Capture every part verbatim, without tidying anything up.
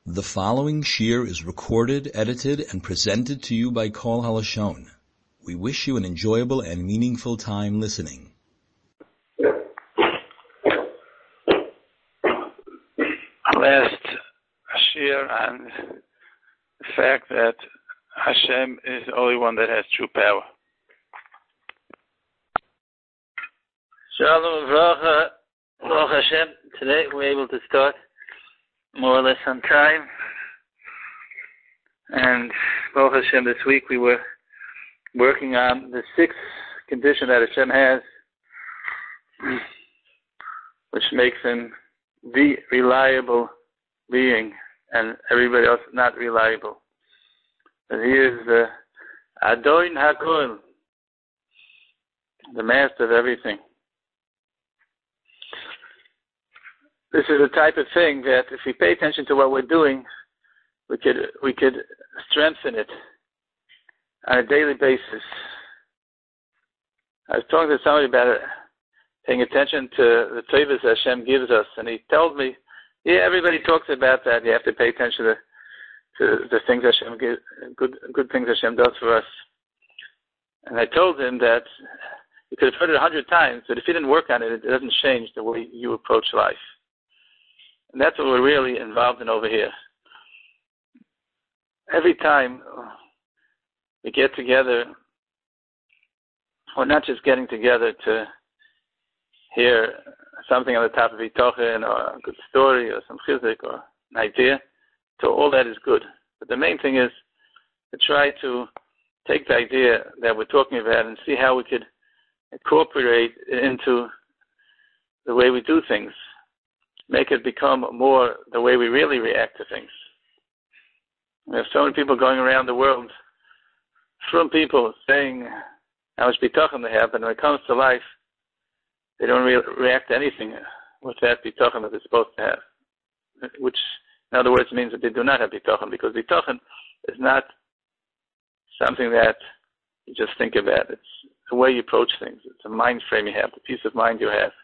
The following shir is recorded, edited, and presented to you by Kol HaLashon. We wish you an enjoyable and meaningful time listening. Last shir on the fact that Hashem is the only one that has true power. Shalom Vracha, Baruch Hashem. Today we're able to start more or less on time. And Baruch Hashem, this week we were working on the sixth condition that Hashem has, which makes him the reliable being and everybody else not reliable. And he is the Adon HaKol, the master of everything. This is the type of thing that if we pay attention to what we're doing, we could we could strengthen it on a daily basis. I was talking to somebody about it, paying attention to the favors Hashem gives us, and he told me, yeah, everybody talks about that. You have to pay attention to, to the things Hashem gives, good good things Hashem does for us. And I told him that you could have heard it a hundred times, but if you didn't work on it, it doesn't change the way you approach life. And that's what we're really involved in over here. Every time we get together, we're not just getting together to hear something on the top of Bitochen or a good story or some chizik or an idea. So all that is good. But the main thing is to try to take the idea that we're talking about and see how we could incorporate it into the way we do things. Make it become more the way we really react to things. We have so many people going around the world, from people saying how much bitachon they have, but when it comes to life, they don't re- react to anything with that bitachon that they're supposed to have. Which, in other words, means that they do not have bitachon, because bitachon is not something that you just think about. It's the way you approach things. It's a mind frame you have, the peace of mind you have.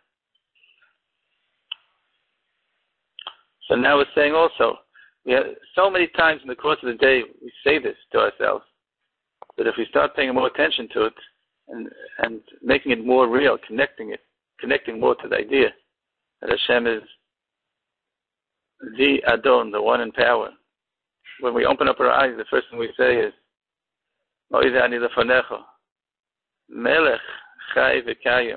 So now we're saying also, we have so many times in the course of the day we say this to ourselves, but if we start paying more attention to it and and making it more real, connecting it, connecting more to the idea that Hashem is the Adon, the one in power. When we open up our eyes, the first thing we say is, Mo'ideh ani lefanecha, Melech chai v'kayim.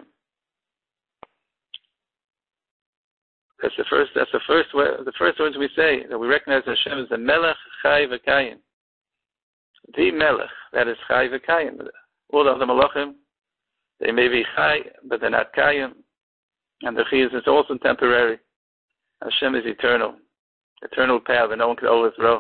That's the first. That's the first. The first words we say, that we recognize Hashem as the Melech Chai V'Kayim, the Melech that is Chai V'Kayim. All the other Malachim, they may be Chai, but they're not Kayim, and the Chai is also temporary. Hashem is eternal, eternal power that no one can overthrow.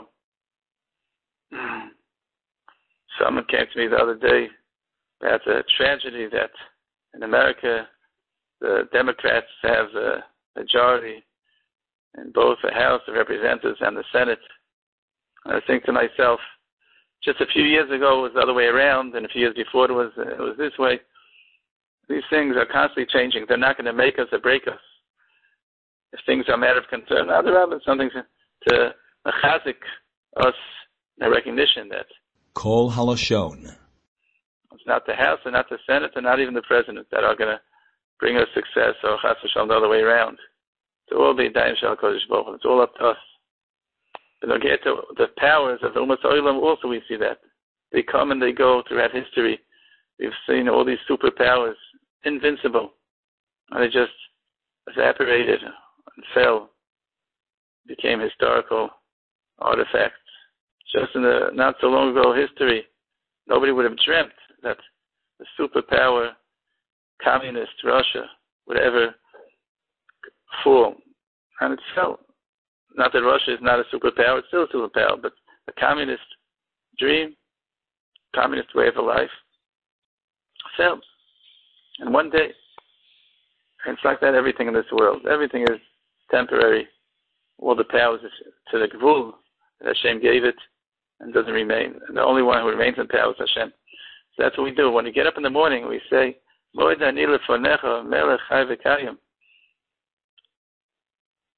Someone came to me the other day about the tragedy that in America the Democrats have the majority in both the House of Representatives and the Senate. And I think to myself, just a few years ago it was the other way around, and a few years before it was it was this way. These things are constantly changing. They're not going to make us or break us. If things are a matter of concern, now there are something to, to mechazik us in a recognition that Kol HaLashon. It's not the House, and not the Senate, and not even the President that are going to bring us success, or chas v'shalom the other way around. To all be daim shel Kodesh Baruch Hu. It's all up to us. But when we get to the powers of the Umas Olam, also we see that. They come and they go throughout history. We've seen all these superpowers, invincible, and they just evaporated and fell, became historical artifacts. Just in the not so long ago history, nobody would have dreamt that the superpower communist Russia would ever fall. And it fell. Not that Russia is not a superpower, it's still a superpower, but the communist dream, communist way of life, fell. And one day, and it's like that everything in this world. Everything is temporary. All the powers to the Gvul that Hashem gave it and doesn't remain. And the only one who remains in power is Hashem. So that's what we do. When we get up in the morning, we say, Mo'ed ani lefonecha, melech chai v'kayim.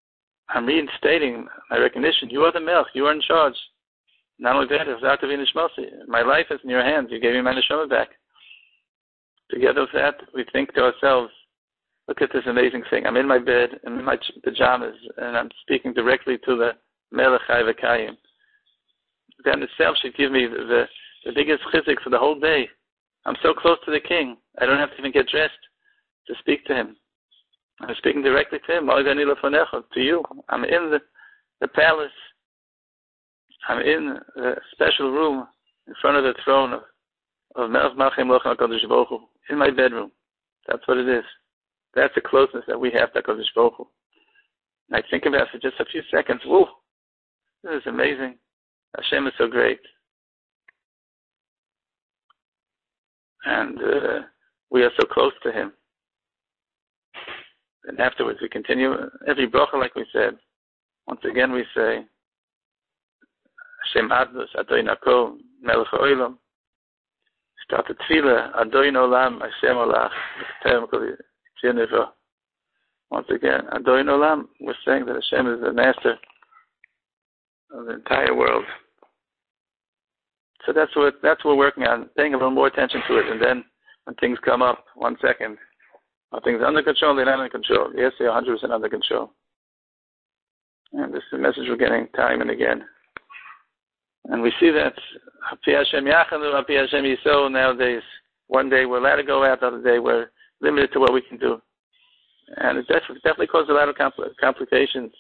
I'm reinstating my recognition. You are the Melch. You are in charge. Not only that, it's out of Nishmasi. My life is in your hands. You gave me my neshama back. Together with that, we think to ourselves, look at this amazing thing. I'm in my bed, I'm in my pajamas, and I'm speaking directly to the Melech Chai V'Kayim. That in itself should give me the, the, the biggest chizik for the whole day. I'm so close to the king. I don't have to even get dressed to speak to him. I'm speaking directly to him. To you. I'm in the, the palace. I'm in the special room in front of the throne of, of Melech Malchei Malchim HaKadosh Baruch Hu, in my bedroom. That's what it is. That's the closeness that we have to HaKadosh Baruch Hu. And I think about it for just a few seconds. Whoa, this is amazing. Hashem is so great. And uh, we are so close to him. And afterwards we continue. Every bracha, like we said, once again we say, Hashem Adnus, Adonai Nakom, Melech HaOlam. Start the tefillah, Adonai Olam, Hashem Olach, Terem Kol Yineva. Once again, Adonai Olam, we're saying that Hashem is the master of the entire world. So that's what that's what we're working on, paying a little more attention to it. And then when things come up, one second, are things under control? They're not under control. Yes, they're one hundred percent under control. And this is the message we're getting time and again. And we see that Hapi Hashem Yachanu, Hapi Hashem Yisrael nowadays. One day we're allowed to go out, the other day we're limited to what we can do. And it definitely, definitely causes a lot of compl- complications.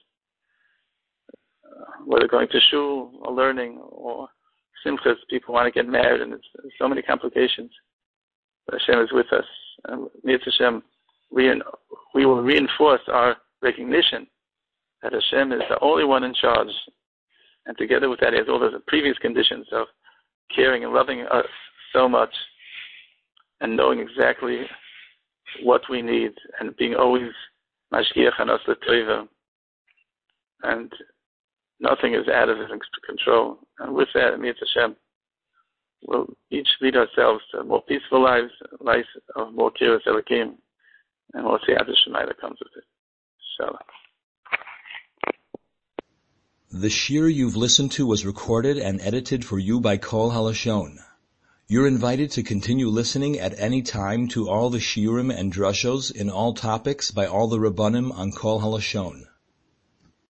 Uh, whether going to shul or learning or simchas, people want to get married, and it's, it's so many complications. But Hashem is with us. And Mitzvah Hashem, we, we will reinforce our recognition that Hashem is the only one in charge. And together with that, he has all those previous conditions of caring and loving us so much and knowing exactly what we need and being always mashgiach hanos l'toiva. And nothing is out of his control. And with that, Mitzvah Hashem, we'll each lead ourselves to more peaceful lives, lives of more kiras Elokim, and we'll see how the Shemai that comes with it. Shalom. The shir you've listened to was recorded and edited for you by Kol HaLashon. You're invited to continue listening at any time to all the shiurim and drushos in all topics by all the Rabbanim on Kol HaLashon.